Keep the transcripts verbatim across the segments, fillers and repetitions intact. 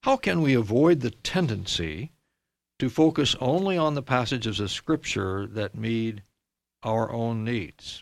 how can we avoid the tendency to focus only on the passages of Scripture that meet our own needs?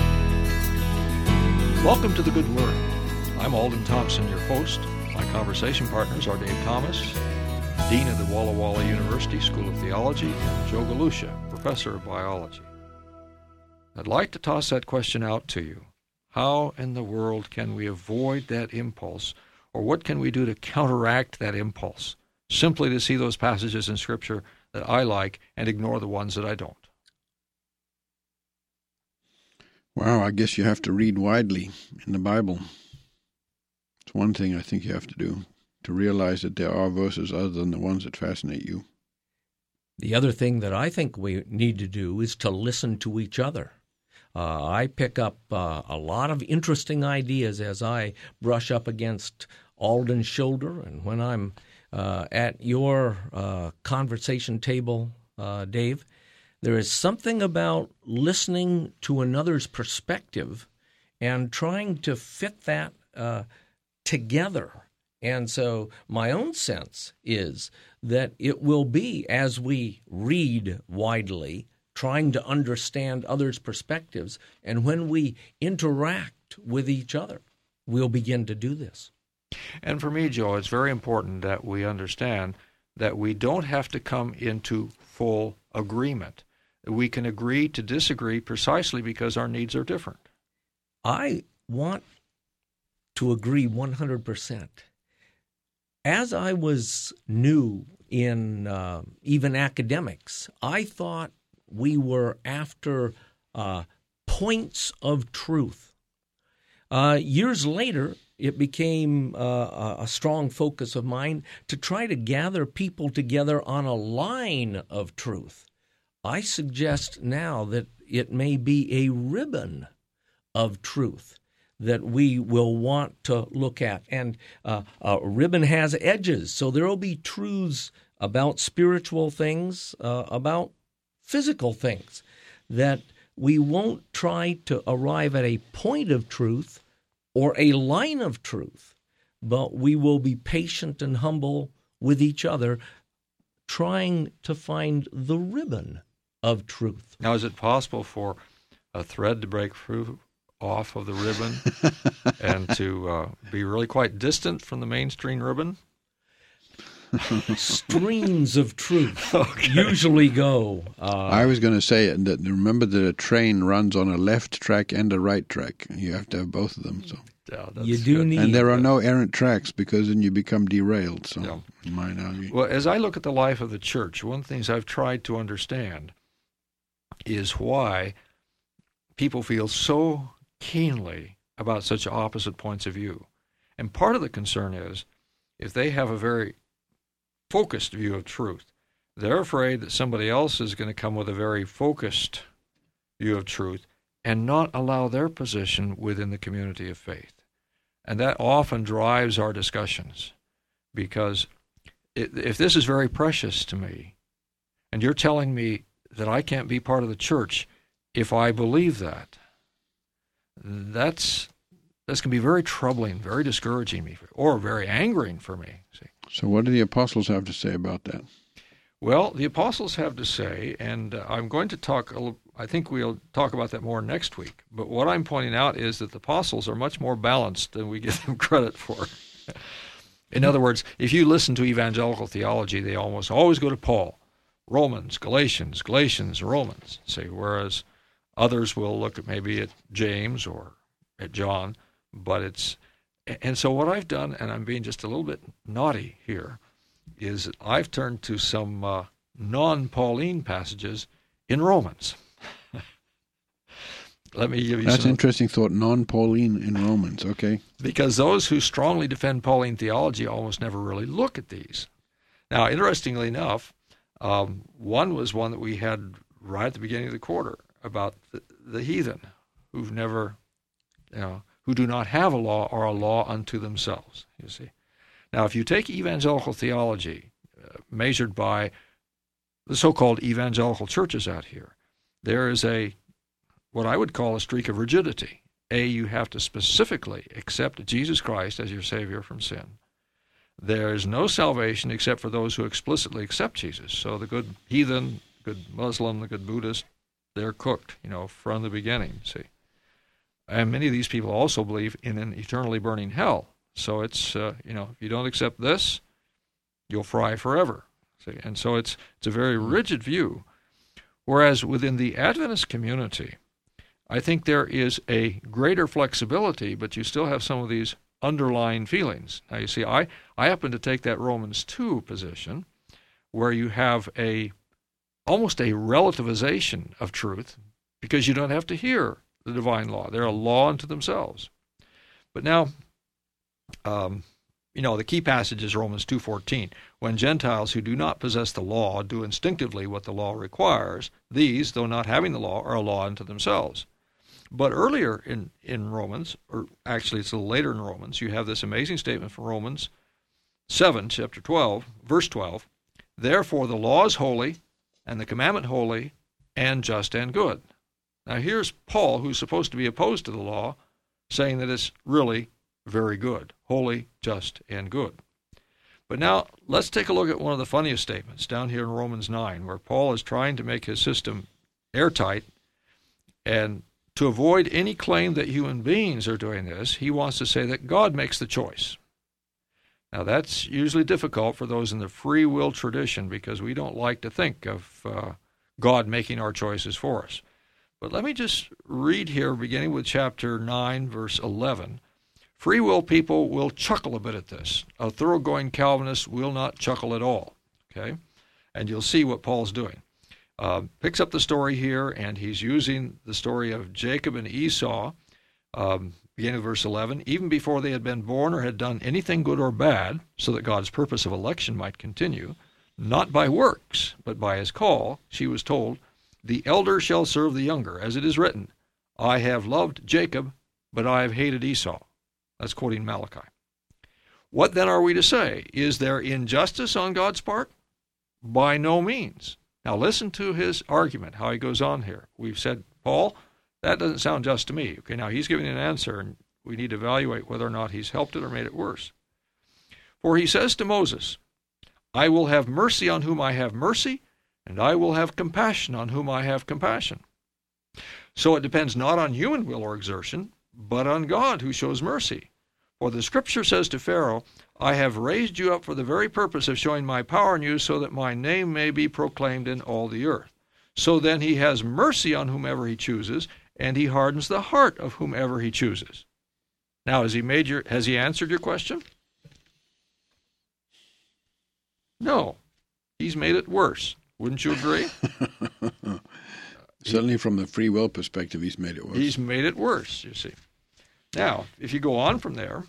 Welcome to The Good Word. I'm Alden Thompson, your host. My conversation partners are Dave Thomas, Dean of the Walla Walla University School of Theology, and Joe Galusha, Professor of Biology. I'd like to toss that question out to you. How in the world can we avoid that impulse, or what can we do to counteract that impulse? Simply to see those passages in Scripture that I like and ignore the ones that I don't. Wow, I guess you have to read widely in the Bible. It's one thing I think you have to do, to realize that there are verses other than the ones that fascinate you. The other thing that I think we need to do is to listen to each other. Uh, I pick up uh, a lot of interesting ideas as I brush up against Alden's shoulder, and when I'm uh, at your uh, conversation table, uh, Dave, there is something about listening to another's perspective and trying to fit that uh, together. And so my own sense is that it will be, as we read widely, trying to understand others' perspectives, and when we interact with each other, we'll begin to do this. And for me, Joe, it's very important that we understand that we don't have to come into full agreement. We can agree to disagree precisely because our needs are different. I want to agree one hundred percent. As I was new in uh, even academics, I thought we were after uh, points of truth. Uh, years later, it became uh, a strong focus of mine to try to gather people together on a line of truth. I suggest now that it may be a ribbon of truth that we will want to look at. And uh, a ribbon has edges, so there will be truths about spiritual things, uh, about physical things, that we won't try to arrive at a point of truth or a line of truth, but we will be patient and humble with each other, trying to find the ribbon of truth. Now, is it possible for a thread to break through off of the ribbon and to uh, be really quite distant from the mainstream ribbon? Streams of truth okay. usually go. Uh, I was going to say that remember that a train runs on a left track and a right track. You have to have both of them. So yeah, that's you do good. need, and there are no errant tracks because then you become derailed. So, yeah. in my analogy. Well, as I look at the life of the church, one of the things I've tried to understand is why people feel so keenly about such opposite points of view. And part of the concern is if they have a very focused view of truth, they're afraid that somebody else is going to come with a very focused view of truth and not allow their position within the community of faith. And that often drives our discussions, because it, if this is very precious to me, and you're telling me that I can't be part of the church if I believe that, that's that's going to be very troubling, very discouraging me, or very angering for me. See? So what do the apostles have to say about that? Well, the apostles have to say, and uh, I'm going to talk, a little, I think we'll talk about that more next week, but what I'm pointing out is that the apostles are much more balanced than we give them credit for. In other words, if you listen to evangelical theology, they almost always go to Paul. Romans, Galatians, Galatians, Romans, see, whereas others will look at maybe at James or at John, but it's, and so what I've done, and I'm being just a little bit naughty here, is I've turned to some uh, non-Pauline passages in Romans. Let me give you That's some. an interesting thought, non-Pauline in Romans, okay. Because those who strongly defend Pauline theology almost never really look at these. Now, interestingly enough, um, one was one that we had right at the beginning of the quarter about the, the heathen who've never, you know, who do not have a law or a law unto themselves, you see. Now, if you take evangelical theology uh, measured by the so-called evangelical churches out here, there is a, what I would call a streak of rigidity. A, you have to specifically accept Jesus Christ as your Savior from sin. There's no salvation except for those who explicitly accept Jesus. So the good heathen, good Muslim, the good Buddhist, they're cooked, you know, from the beginning, see. And many of these people also believe in an eternally burning hell. So it's, uh, you know, if you don't accept this, you'll fry forever. See? And so it's it's a very rigid view. Whereas within the Adventist community, I think there is a greater flexibility, but you still have some of these underlying feelings. Now, you see, I, I happen to take that Romans two position, where you have a almost a relativization of truth, because you don't have to hear the divine law. They're a law unto themselves. But now, um, you know, the key passage is Romans two fourteen. When Gentiles who do not possess the law do instinctively what the law requires, these, though not having the law, are a law unto themselves. But earlier in, in Romans, or actually it's a little later in Romans, you have this amazing statement from Romans seven, chapter twelve, verse twelve. Therefore the law is holy, and the commandment holy, and just and good. Now here's Paul, who's supposed to be opposed to the law, saying that it's really very good, holy, just, and good. But now let's take a look at one of the funniest statements down here in Romans nine, where Paul is trying to make his system airtight, and to avoid any claim that human beings are doing this, he wants to say that God makes the choice. Now that's usually difficult for those in the free will tradition, because we don't like to think of uh, God making our choices for us. But let me just read here, beginning with chapter nine, verse eleven. Free will people will chuckle a bit at this. A thoroughgoing Calvinist will not chuckle at all. Okay? And you'll see what Paul's doing. Uh, picks up the story here, and he's using the story of Jacob and Esau, um, beginning of verse eleven. Even before they had been born or had done anything good or bad, so that God's purpose of election might continue, not by works, but by his call, she was told, the elder shall serve the younger, as it is written, I have loved Jacob, but I have hated Esau. That's quoting Malachi. What then are we to say? Is there injustice on God's part? By no means. Now listen to his argument, how he goes on here. We've said, Paul, that doesn't sound just to me. Okay, now he's giving an answer, and we need to evaluate whether or not he's helped it or made it worse. For he says to Moses, I will have mercy on whom I have mercy, and I will have compassion on whom I have compassion. So it depends not on human will or exertion, but on God who shows mercy. For the Scripture says to Pharaoh, I have raised you up for the very purpose of showing my power in you, so that my name may be proclaimed in all the earth. So then he has mercy on whomever he chooses, and he hardens the heart of whomever he chooses. Now, has he made your, has he answered your question? No. He's made it worse. Wouldn't you agree? Certainly from the free will perspective, he's made it worse. He's made it worse, you see. Now, if you go on from there,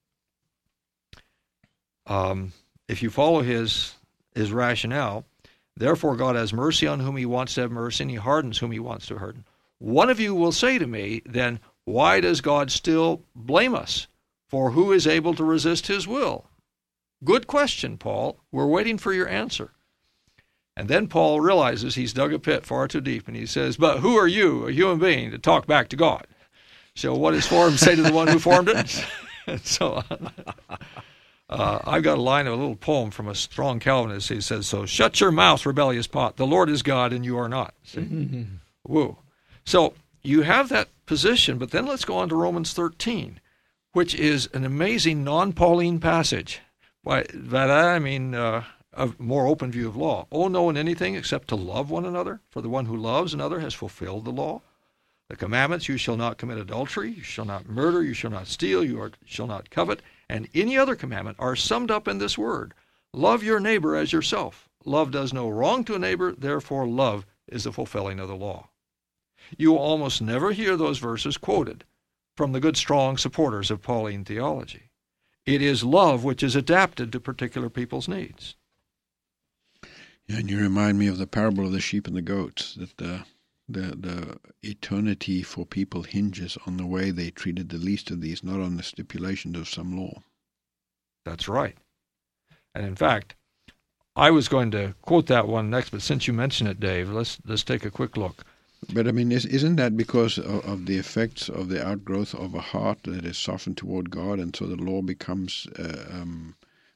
um, if you follow his his rationale, therefore God has mercy on whom he wants to have mercy, and he hardens whom he wants to harden. One of you will say to me, then, why does God still blame us? For who is able to resist his will? Good question, Paul. We're waiting for your answer. And then Paul realizes he's dug a pit far too deep, and he says, but who are you, a human being, to talk back to God? So what does form say to the one who formed it? And so uh, I've got a line of a little poem from a strong Calvinist. He says, so shut your mouth, rebellious pot. The Lord is God, and you are not. See? Mm-hmm. Woo. So you have that position, but then let's go on to Romans thirteen, which is an amazing non-Pauline passage. By that I mean uh, a more open view of law. Oh, no in anything except to love one another, for the one who loves another has fulfilled the law. The commandments, you shall not commit adultery, you shall not murder, you shall not steal, you are, shall not covet, and any other commandment are summed up in this word. Love your neighbor as yourself. Love does no wrong to a neighbor, therefore love is the fulfilling of the law. You will almost never hear those verses quoted from the good, strong supporters of Pauline theology. It is love which is adapted to particular people's needs. Yeah, and you remind me of the parable of the sheep and the goats, that the, the, the eternity for people hinges on the way they treated the least of these, not on the stipulations of some law. That's right. And in fact, I was going to quote that one next, but since you mention it, Dave, let's let's take a quick look. But I mean, is, isn't that because of, of the effects of the outgrowth of a heart that is softened toward God, and so the law becomes uh, um,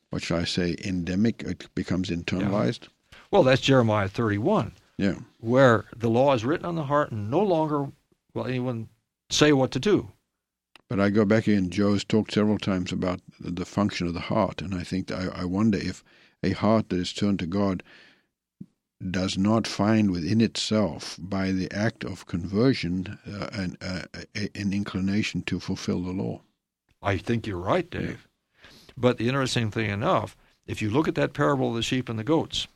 what shall I say, endemic. It becomes internalized. Yeah. Well, that's Jeremiah thirty-one. Yeah. Where the law is written on the heart and no longer will anyone say what to do. But I go back here, and Joe's talked several times about the function of the heart, and I think that I, I wonder if a heart that is turned to God does not find within itself, by the act of conversion, uh, an, uh, an inclination to fulfill the law. I think you're right, Dave. Yeah. But the interesting thing enough, if you look at that parable of the sheep and the goats,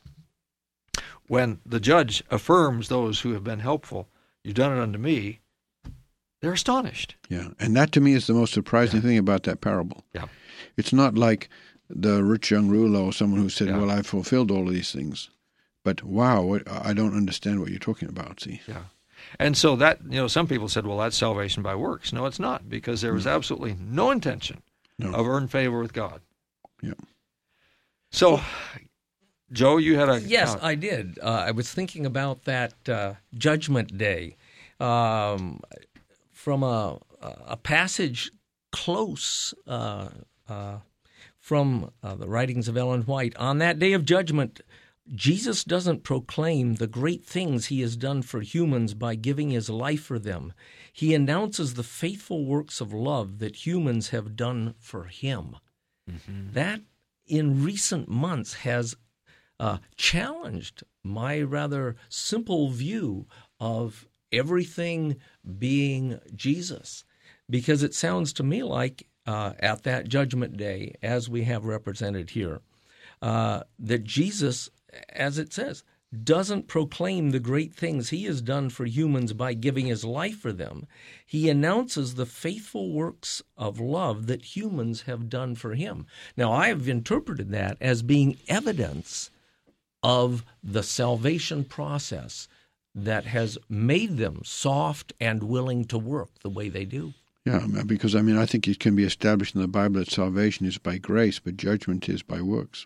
when the judge affirms those who have been helpful, you've done it unto me, they're astonished. Yeah, and that to me is the most surprising yeah. thing about that parable. Yeah. It's not like the rich young ruler or someone who said, yeah. well, I've fulfilled all of these things. But wow, what, I don't understand what you're talking about, see. Yeah. And so that, you know, some people said, well, that's salvation by works. No, it's not, because there was absolutely no intention no. of earned favor with God. Yeah. So, Joe, you had a... Yes, uh, I did. Uh, I was thinking about that uh, Judgment Day um, from a, a passage close uh, uh, from uh, the writings of Ellen White. On that day of judgment, Jesus doesn't proclaim the great things he has done for humans by giving his life for them. He announces the faithful works of love that humans have done for him. Mm-hmm. That, in recent months, has uh, challenged my rather simple view of everything being Jesus, because it sounds to me like uh, at that judgment day, as we have represented here, uh, that Jesus, as it says, doesn't proclaim the great things he has done for humans by giving his life for them. He announces the faithful works of love that humans have done for him. Now, I have interpreted that as being evidence of the salvation process that has made them soft and willing to work the way they do. Yeah, because, I mean, I think it can be established in the Bible that salvation is by grace, but judgment is by works.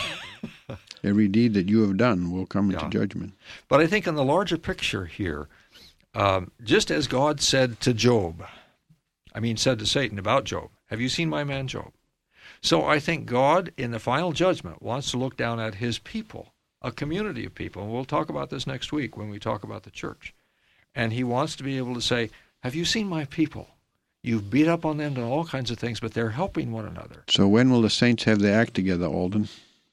Every deed that you have done will come into yeah. judgment. But I think in the larger picture here, um, just as God said to Job, I mean said to Satan about Job, have you seen my man Job? So I think God, in the final judgment, wants to look down at his people, a community of people, and we'll talk about this next week when we talk about the church. And he wants to be able to say, have you seen my people? You've beat up on them to all kinds of things, but they're helping one another. So when will the saints have their act together, Alden?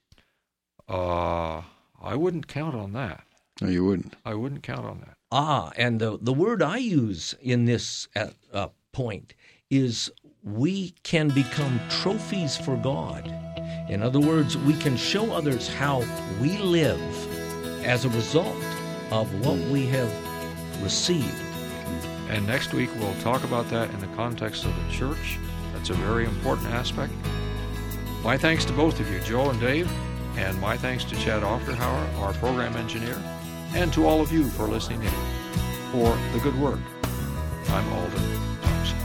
Uh, I wouldn't count on that. No, you wouldn't. I wouldn't count on that. Ah, and the, the word I use in this uh, uh, point is we can become trophies for God. In other words, we can show others how we live as a result of what we have received. And next week we'll talk about that in the context of the church. That's a very important aspect. My thanks to both of you, Joe and Dave, and my thanks to Chad Ofterhauer, our program engineer, and to all of you for listening in for The Good Word. I'm Alden Thompson.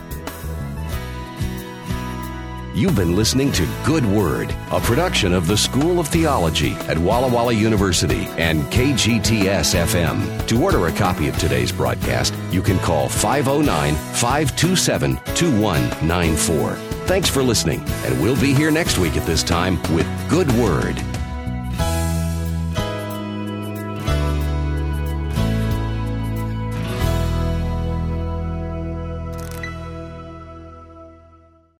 You've been listening to Good Word, a production of the School of Theology at Walla Walla University and K G T S F M. To order a copy of today's broadcast, you can call five oh nine, five two seven, two one nine four. Thanks for listening, and we'll be here next week at this time with Good Word.